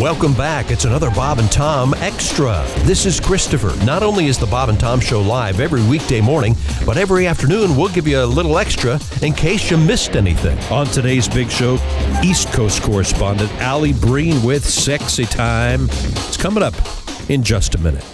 Welcome back. It's another Bob and Tom Extra. This is Christopher. Not only is the Bob and Tom Show live every weekday morning, but every afternoon we'll give you a little extra in case you missed anything. On today's big show, East Coast correspondent Allie Breen with Sexy Time. It's coming up in just a minute.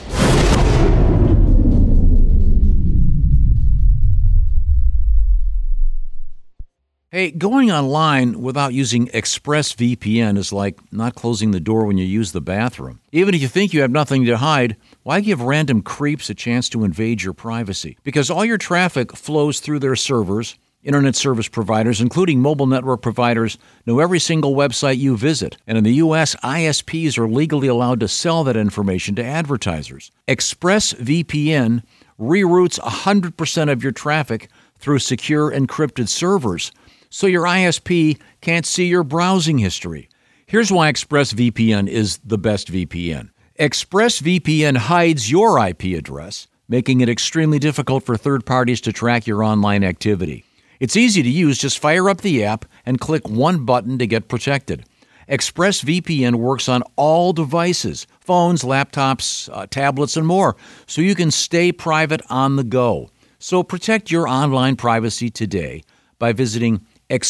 Hey, going online without using ExpressVPN is like not closing the door when you use the bathroom. Even if you think you have nothing to hide, why give random creeps a chance to invade your privacy? Because all your traffic flows through their servers. Internet service providers, including mobile network providers, know every single website you visit. And in the U.S., ISPs are legally allowed to sell that information to advertisers. ExpressVPN reroutes 100% of your traffic through secure encrypted servers, so your ISP can't see your browsing history. Here's why ExpressVPN is the best VPN. ExpressVPN hides your IP address, making it extremely difficult for third parties to track your online activity. It's easy to use. Just fire up the app and click one button to get protected. ExpressVPN works on all devices, phones, laptops, tablets, and more, so you can stay private on the go. So protect your online privacy today by visiting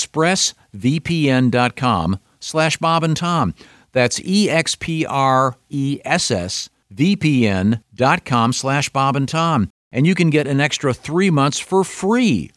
expressvpn.com/Bob and Tom. That's expressvpn.com/Bob and Tom. And you can get an extra 3 months for free.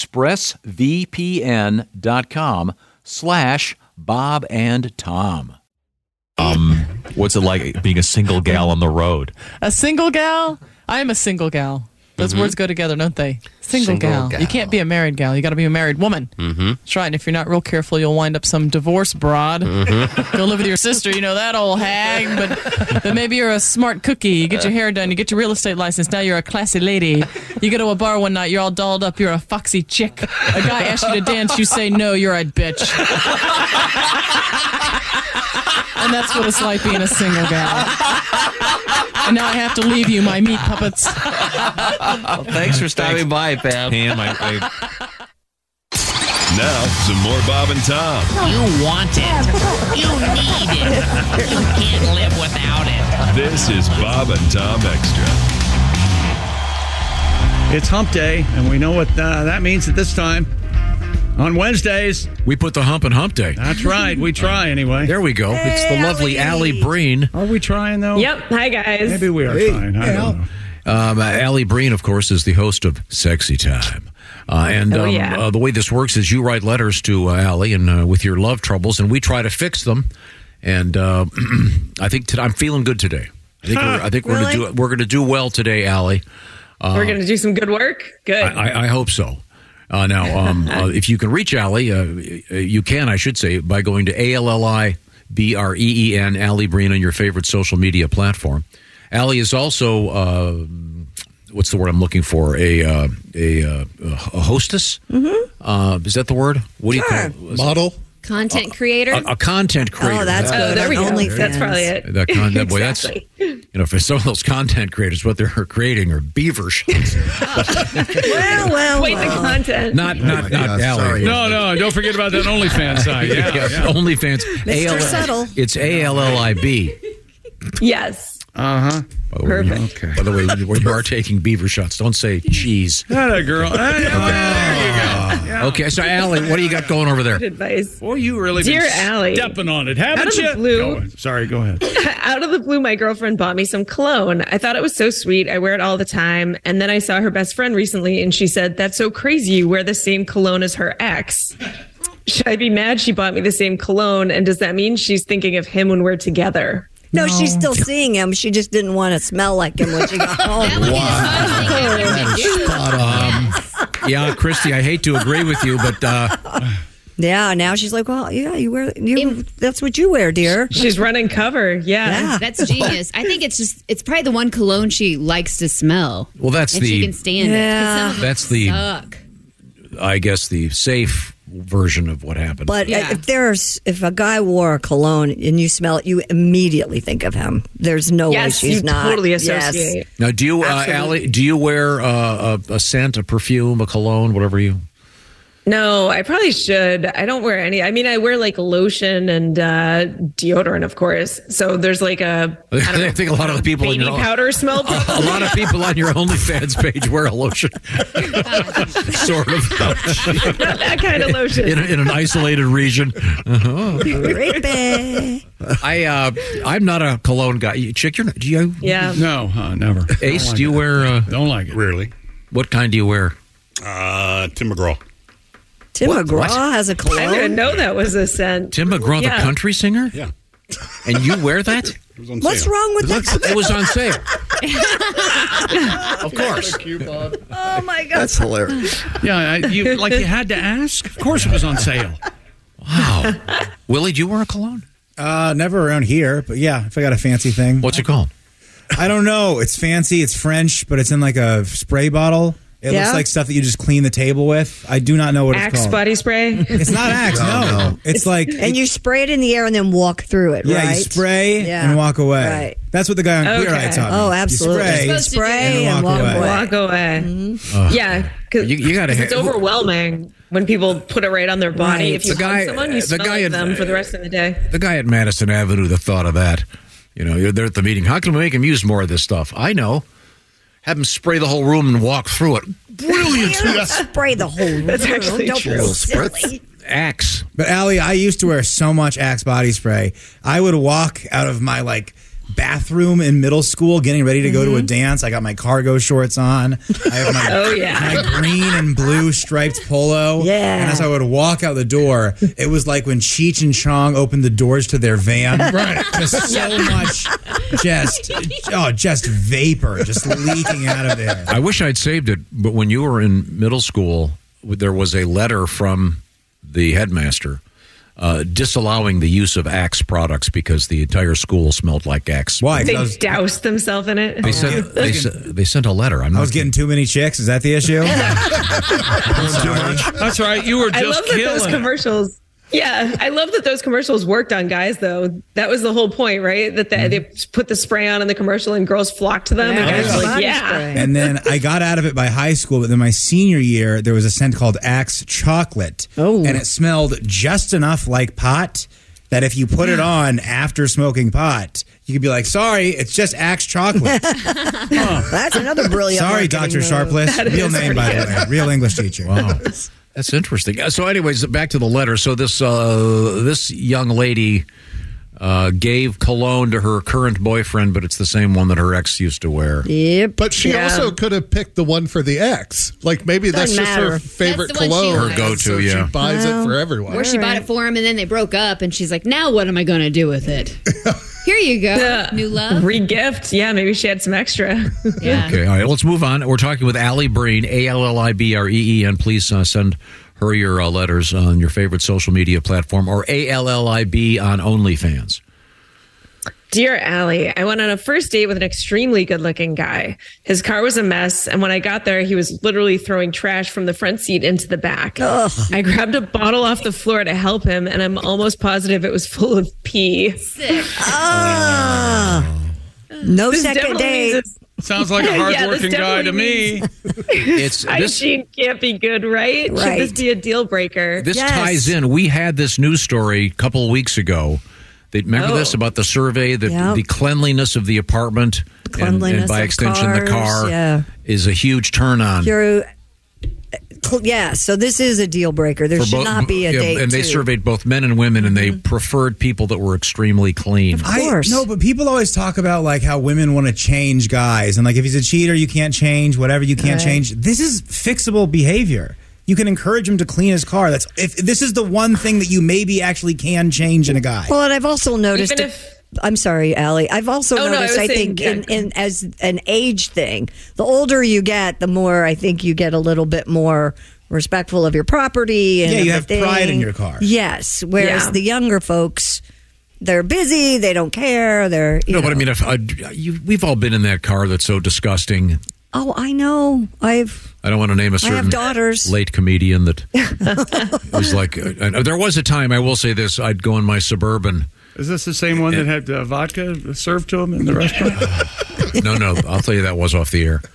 expressvpn.com/Bob and Tom. What's it like being a single gal on the road? A single gal? I am a single gal. Those words go together, don't they? Single gal. You can't be a married gal. You got to be a married woman. That's right. And if you're not real careful, you'll wind up some divorced broad. Go live with your sister, you know, that old hag. But maybe you're a smart cookie. You get your hair done. You get your real estate license. Now you're a classy lady. You go to a bar one night. You're all dolled up. You're a foxy chick. A guy asks you to dance. You say no. You're a bitch. And that's what it's like being a single gal. And now I have to leave you, my meat puppets. Well, thanks for stopping by, Pam. Now, some more Bob and Tom. You want it. You need it. You can't live without it. This is Bob and Tom Extra. It's hump day, and we know what that means at this time. On Wednesdays, we put the hump in hump day. That's right. We try anyway. There we go. Hey, it's the lovely Allie Breen. Are we trying, though? Yep. Hi, guys. Maybe we are trying. I don't know. Allie Breen, of course, is the host of Sexy Time. The way this works is you write letters to Allie and with your love troubles, and we try to fix them. And I think I'm feeling good today. I think we're going to do well today, Allie. We're going to do some good work. Good. I hope so. If you can reach Allie, you can, I should say, by going to ALLIBREEN, Allie Breen, on your favorite social media platform. Allie is also, what's the word I'm looking for? A hostess? Is that the word? What do you call it? Model? Content creator? A content creator. Oh, that's good. There we go. OnlyFans. That's probably it. Boy, that's, for some of those content creators, what they're creating are beaver shots. well. Wait, the content. Not Allie. No, don't forget about that OnlyFans side. Yeah. OnlyFans. Mr. Subtle. It's ALLIB. Yes. Uh-huh. Perfect. By the way, when you are taking beaver shots, don't say cheese. That girl. There you go. Yeah. Okay, so Allie, what do you got going over there? Good advice. Boy, you really Dear been Allie, stepping on it, haven't you? Out of the blue, sorry, go ahead. Out of the blue, my girlfriend bought me some cologne. I thought it was so sweet. I wear it all the time. And then I saw her best friend recently, and she said, "That's so crazy. You wear the same cologne as her ex." Should I be mad she bought me the same cologne? And does that mean she's thinking of him when we're together? No, she's still seeing him. She just didn't want to smell like him when she got home. Yeah, Christy, I hate to agree with you, but yeah, now she's like, well, yeah, that's what you wear, dear. She's running cover. Yeah. That's genius. I think it's probably the one cologne she likes to smell. Well, she can stand it. That's the suck. I guess the safe version of what happened. But if a guy wore a cologne and you smell it, you immediately think of him. There's no way she's not. Totally associate. Yes. Now, do you, Allie, do you wear a scent, a perfume, a cologne, whatever you? No, I probably should. I don't wear any. I mean, I wear like lotion and deodorant, of course. So there's like a I think a lot of the people in baby your powder smell. a lot of people on your OnlyFans page wear a lotion, sort of. Not that kind of lotion. In an isolated region. I'm not a cologne guy. Chick, do you? Yeah. No, never. Ace, do you wear? Don't like it. Rarely. What kind do you wear? Tim McGraw. Tim McGraw has a cologne? I didn't know that was a scent. Tim McGraw, the country singer? Yeah. And you wear that? It was on What's sale. wrong with that? It was on sale. Of course. Oh, my God. That's hilarious. Yeah, you had to ask? Of course it was on sale. Wow. Willie, do you wear a cologne? Never around here, but yeah, if I got a fancy thing. What's it called? I don't know. It's fancy. It's French, but it's in like a spray bottle. It looks like stuff that you just clean the table with. I do not know what it's Axe called. body spray? It's not Axe, no. It's like... And you spray it in the air and then walk through it, right? Yeah, you spray and walk away. Right. That's what the guy on Queer Eye taught me. Oh, absolutely. You spray and walk away. Walk away. Mm-hmm. Yeah, because you gotta it's overwhelming when people put it right on their body. Right. If you hug someone, you smell like them for the rest of the day. The guy at Madison Avenue that thought of that. You know, you're there at the meeting. How can we make him use more of this stuff? I know. Have him spray the whole room and walk through it. Brilliant. Spray the whole room. That's actually Don't true. be silly. Axe. But Allie, I used to wear so much Axe body spray. I would walk out of my bathroom in middle school getting ready to go to a dance. I got my cargo shorts on. I have my green and blue striped polo. Yeah. And as I would walk out the door, it was like when Cheech and Chong opened the doors to their van. Right. Just so much just vapor just leaking out of there. I wish I'd saved it, but when you were in middle school, there was a letter from the headmaster disallowing the use of Axe products because the entire school smelled like Axe. Why? They doused themselves in it. They sent a letter. I was getting too many chicks. Is that the issue? That's right. You were just I love that those killing it. commercials. Yeah, I love that those commercials worked on guys, though. That was the whole point, right? That they put the spray on in the commercial and girls flocked to them. Yeah. And guys were like, Spray. And then I got out of it by high school, but then my senior year, there was a scent called Axe Chocolate. Oh. And it smelled just enough like pot that if you put it on after smoking pot, you could be like, sorry, it's just Axe Chocolate. That's another brilliant Sorry, marketing Dr. move. Sharpless. Real name, by the way. Real English teacher. Wow. That's interesting. So anyways, back to the letter. So this young lady gave cologne to her current boyfriend, but it's the same one that her ex used to wear. Yep. But she also could have picked the one for the ex. Like maybe that's Doesn't just her matter. favorite That's the one she cologne. likes. Her go-to, so yeah. She buys it for everyone. Or she bought it for him and then they broke up and she's like, now what am I going to do with it? Here you go. New love. Re-gift. Yeah, maybe she had some extra. Yeah. Okay, all right, let's move on. We're talking with Allie Breen, ALLIBREEN. Please send her your letters on your favorite social media platform or ALLIB on OnlyFans. Dear Allie, I went on a first date with an extremely good-looking guy. His car was a mess, and when I got there, he was literally throwing trash from the front seat into the back. Ugh. I grabbed a bottle off the floor to help him, and I'm almost positive it was full of pee. Sick. No This second definitely date. means Sounds like a hardworking guy to me. It's this. Hygiene can't be good, right? Should Right. this be a deal breaker? This ties in. We had this news story a couple of weeks ago. Remember this about the survey that Yep. the cleanliness of the apartment Cleanliness and by of extension the cars, car yeah. is a huge turn on. Yeah, so this is a deal breaker. There For should both- not be a yeah, date. And they too. surveyed both men and women, and they preferred people that were extremely clean. No, but people always talk about like how women want to change guys, and like if he's a cheater, you can't change. Whatever you can't Right. change. This is fixable behavior. You can encourage him to clean his car. That's if this is the one thing that you maybe actually can change in a guy. Well, and I've also noticed. Even if- I'm sorry, Allie. I've also Oh, no, I noticed. was I saying, think yeah. in as an age thing, the older you get, the more I think you get a little bit more respectful of your property. And Yeah, you have everything. pride in your car. Yes, whereas Yeah. the younger folks, they're busy. They don't care. They're you No, know. but I mean, we've all been in that car that's so disgusting. Oh, I know. I don't want to name a I certain have daughters. late comedian that was like. There was a time, I will say this, I'd go in my Suburban. Is this the same one that had vodka served to him in the restaurant? No, I'll tell you that was off the air.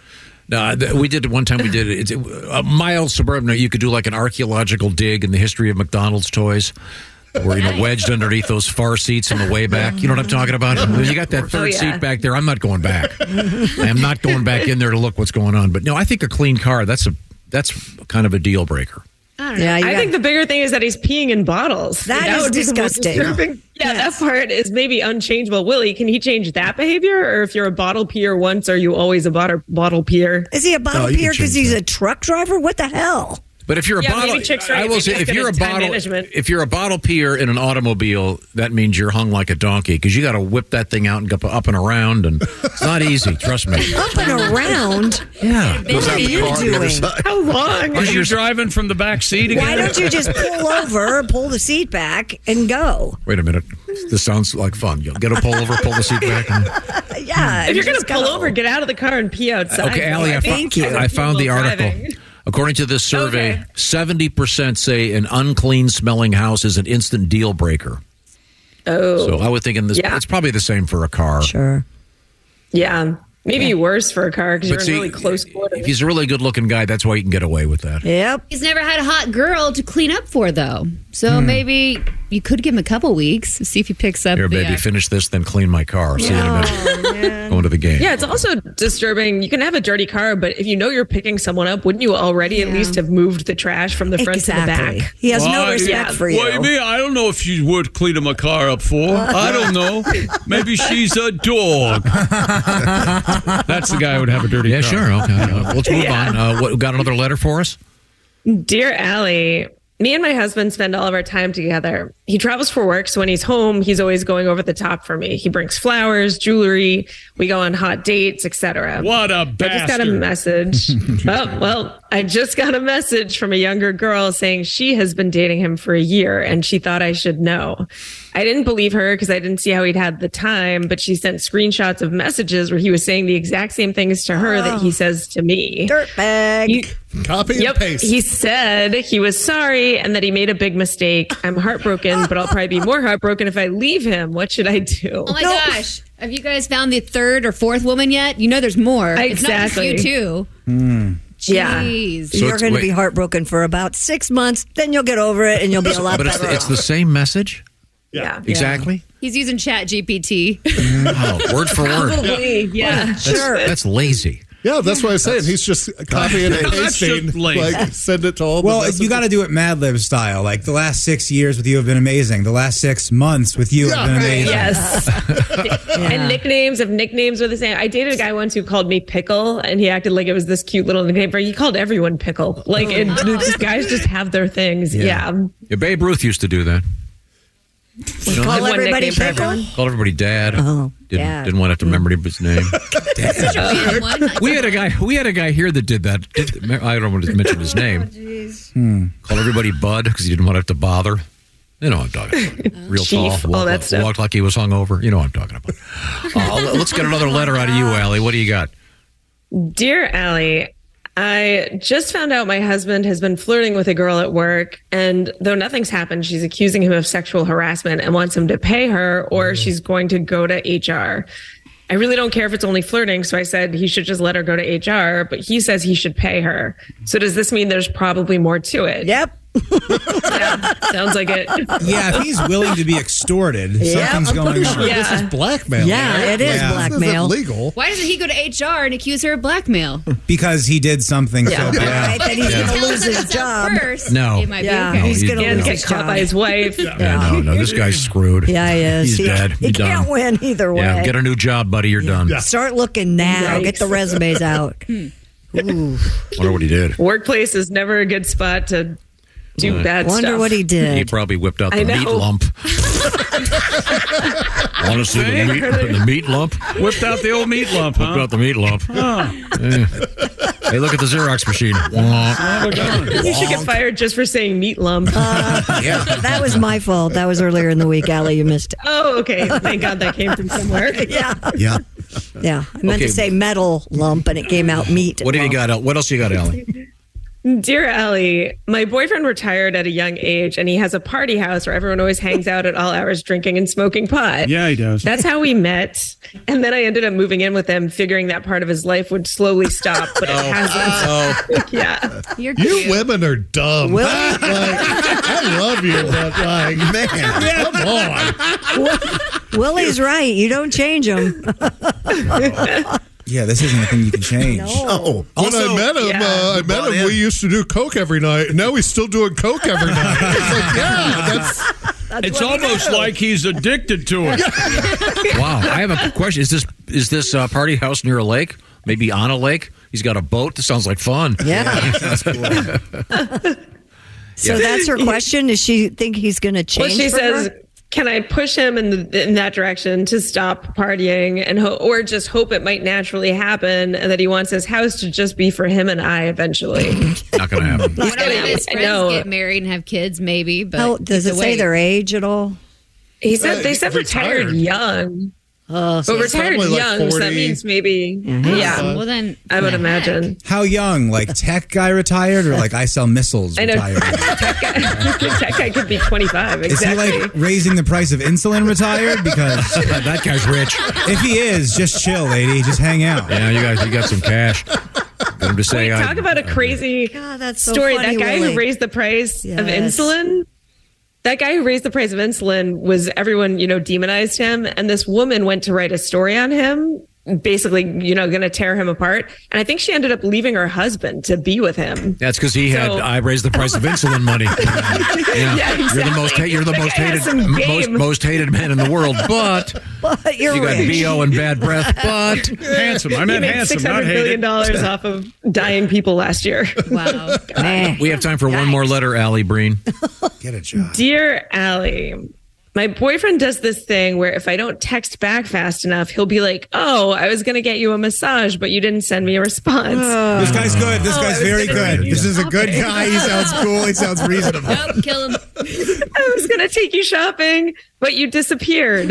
No, we did it one time. We did it. It's a mild suburban. You could do like an archaeological dig in the history of McDonald's toys. Where wedged underneath those far seats on the way back. You know what I'm talking about? You got that third seat back there. I'm not going back. I am not going back in there to look what's going on. But no, I think a clean car, that's kind of a deal breaker. I think the bigger thing is that he's peeing in bottles. That is disgusting. That part is maybe unchangeable. Willie, can he change that behavior? Or if you're a bottle peer once, are you always a bottle peer? Is he a bottle peer because he's a truck driver? What the hell? But if you're a bottle, I will say, if you're a bottle peer in an automobile, that means you're hung like a donkey because you got to whip that thing out and go up and around, and it's not easy. Trust me. Up and around. Yeah. What are you doing? How long? Are you driving from the back seat again? Why don't you just pull over, pull the seat back, and go? Wait a minute. This sounds like fun. You'll get a pull over, pull the seat back. Yeah. If you're going to pull over, get out of the car and pee outside. Okay, Allie, I found the article. According to this survey, 70% say an unclean smelling house is an instant deal breaker. Oh. So I would think it's probably the same for a car. Sure. Yeah. Maybe worse for a car because you're in really close quarters. If he's a really good-looking guy, that's why you can get away with that. Yep. He's never had a hot girl to clean up for, though. So maybe you could give him a couple weeks, see if he picks up. Here, baby, finish this, then clean my car. See you in a minute. Going to the game. Yeah, it's also disturbing. You can have a dirty car, but if you know you're picking someone up, wouldn't you already at least have moved the trash from the front to the back? He has no respect for you. What do you mean? I don't know if she's worth cleaning my car up for. I don't know. Maybe she's a dog. That's the guy who would have a dirty car. Yeah, sure. Okay. Let's move on. Got another letter for us? Dear Allie, me and my husband spend all of our time together. He travels for work, so when he's home, he's always going over the top for me. He brings flowers, jewelry, we go on hot dates, etc. What a bastard. I just got a message. I just got a message from a younger girl saying she has been dating him for a year and she thought I should know. I didn't believe her because I didn't see how he'd had the time, but she sent screenshots of messages where he was saying the exact same things to her that he says to me. Dirtbag. Copy and paste. He said he was sorry and that he made a big mistake. I'm heartbroken, but I'll probably be more heartbroken if I leave him. What should I do? Oh my gosh. Have you guys found the third or fourth woman yet? You know there's more. Exactly. It's not just you two. Yeah. Jeez. You're going to be heartbroken for about 6 months, then you'll get over it and you'll be a lot better. But it's the same message? Yeah. Exactly? He's using Chat GPT. Word for word. Probably, yeah. Sure. That's lazy. Yeah, that's what I'm saying. He's just copying and pasting, send it to all the messages. You got to do it Mad Lib style. Like, the last 6 years with you have been amazing. The last 6 months with you have been amazing. Yes. And nicknames are the same. I dated a guy once who called me Pickle, and he acted like it was this cute little nickname, but he called everyone Pickle. Like, these guys just have their things. Yeah. Babe Ruth used to do that. Call everybody Pickle? Called everybody Dad. Dad. Didn't want to have to remember his name. We had a guy here that did that. I don't want to mention his name. Called everybody Bud because he didn't want to have to bother. You know what I'm talking about. Real Chief, tall. Walked like he was hungover. You know what I'm talking about. Let's get another letter out of you, Allie. What do you got? Dear Allie, I just found out my husband has been flirting with a girl at work, and though nothing's happened, she's accusing him of sexual harassment and wants him to pay her, or she's going to go to HR. I really don't care if it's only flirting, so I said he should just let her go to HR, but he says he should pay her. So does this mean there's probably more to it? Yep. Yeah, sounds like it. Yeah, if he's willing to be extorted, something's going on. Yeah. This is blackmail. Yeah, it is blackmail. This isn't legal. Why doesn't he go to HR and accuse her of blackmail? Because he did something so bad. Right, that he's going to lose his job. First, No. it might be Yeah, okay. he's going to lose Get his caught job. by his wife. No, this guy's screwed. Yeah, he is. He's dead. He He's can't done. win either way. Yeah, get a new job, buddy. You're done. Start looking now. Yikes. Get the resumes out. Ooh. Wonder what he did. Workplace is never a good spot to do bad Wonder stuff. what he did. He probably whipped out I the meat know. lump. Honestly, the meat lump. Whipped out the old meat lump, Whipped huh? out the meat lump. Yeah. Hey, look at the Xerox machine. You should get fired just for saying meat lump. Yeah. That was my fault. That was earlier in the week, Allie. You missed it. Oh, okay. Thank God that came from somewhere. Yeah. Yeah. Yeah. I meant Okay. to say metal lump, and it came out meat. What do you got? What else you got, Allie? Dear Allie, my boyfriend retired at a young age, and he has a party house where everyone always hangs out at all hours drinking and smoking pot. Yeah, he does. That's how we met. And then I ended up moving in with him, figuring that part of his life would slowly stop, but it hasn't. Yeah. You women are dumb. I love you, but man, come on. Willie's right. You don't change him. Yeah, this isn't a thing you can change. No. When I met him, we used to do coke every night. And now he's still doing coke every night. It's like, that's it's almost like he's addicted to it. Wow. I have a question. Is this party house near a lake? Maybe on a lake? He's got a boat? This sounds like fun. Yeah. That's cool. So that's her question. Does she think he's going to change? Well, she says, can I push him in that direction to stop partying or just hope it might naturally happen and that he wants his house to just be for him and I eventually? Not going to happen. One of his friends get married and have kids, maybe. But does it say their age at all? They said retired young. But retired young, so that means maybe, yeah. Well, then I would imagine. How young? Like tech guy retired, or like I sell missiles retired? Tech guy could be 25. Exactly. Is he like raising the price of insulin retired? Because that guy's rich. If he is, just chill, lady. Just hang out. Yeah, you got some cash. I'm just saying. Talk about a crazy story. funny, that guy Willie. who raised the price of insulin. That guy who raised the price of insulin was everyone, demonized him. And this woman went to write a story on him, basically, going to tear him apart. And I think she ended up leaving her husband to be with him. That's because I raised the price of insulin money. Yeah, exactly. You're the most hated man in the world, but you got BO and bad breath, but handsome. I meant handsome, not hated. $600 billion off of dying people last year. Wow. We have time for one more letter, Allie Breen. Get a job. Dear Allie, my boyfriend does this thing where if I don't text back fast enough, he'll be like, oh, I was going to get you a massage, but you didn't send me a response. This guy's good. This guy's very good. This is a good guy. He sounds cool. He sounds reasonable. Nope, kill him. I was going to take you shopping, but you disappeared.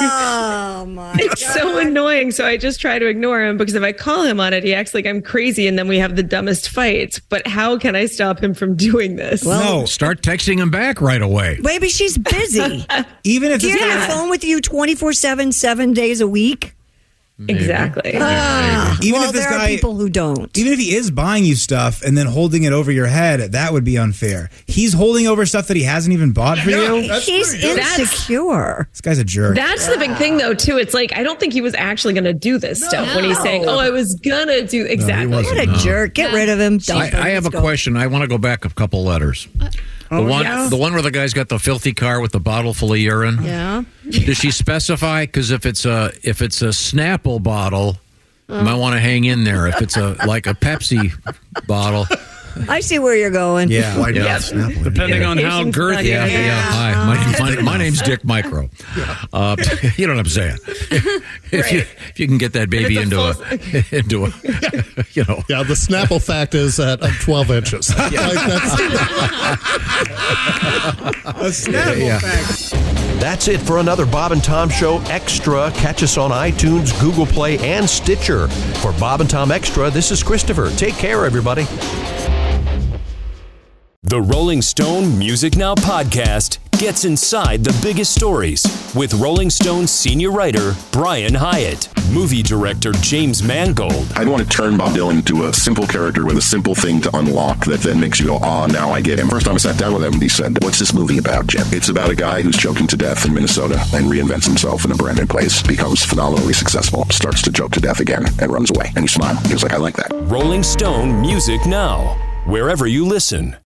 Oh, my It's so annoying. So I just try to ignore him because if I call him on it, he acts like I'm crazy and then we have the dumbest fights. But how can I stop him from doing this? No, start texting him back right away. Maybe she's busy. Even if Do you have a phone with you 24/7, 7 days a week? Exactly. Even Well, if this there are guy, people who don't. even if he is buying you stuff and then holding it over your head, that would be unfair. He's holding over stuff that he hasn't even bought for you. He's insecure. This guy's a jerk. That's the big thing, though, too. It's like, I don't think he was actually going to do this stuff when he's saying, oh, I was going to do exactly. wasn't. What a jerk. Get rid of him. Dump him. I have a question. I want to go back a couple letters. The one where the guy's got the filthy car with the bottle full of urine. Yeah. Does she specify? Because if it's a Snapple bottle, you might want to hang in there. If it's like a Pepsi bottle. I see where you're going. Yeah. Why not Snapple? Depending on how girthy. Yeah. Hi, my name's Dick Micro. You know what I'm saying? If you can get that baby into a Yeah, the Snapple fact is at 12 inches. A Snapple fact. That's it for another Bob and Tom Show Extra. Catch us on iTunes, Google Play, and Stitcher. For Bob and Tom Extra, this is Christopher. Take care, everybody. The Rolling Stone Music Now podcast gets inside the biggest stories with Rolling Stone senior writer Brian Hyatt, movie director James Mangold. I'd want to turn Bob Dylan into a simple character with a simple thing to unlock that then makes you go, oh, now I get him. First time I sat down with him, he said, what's this movie about, Jim? It's about a guy who's choking to death in Minnesota and reinvents himself in a brand new place, becomes phenomenally successful, starts to choke to death again, and runs away. And he smiled. He was like, I like that. Rolling Stone Music Now, wherever you listen.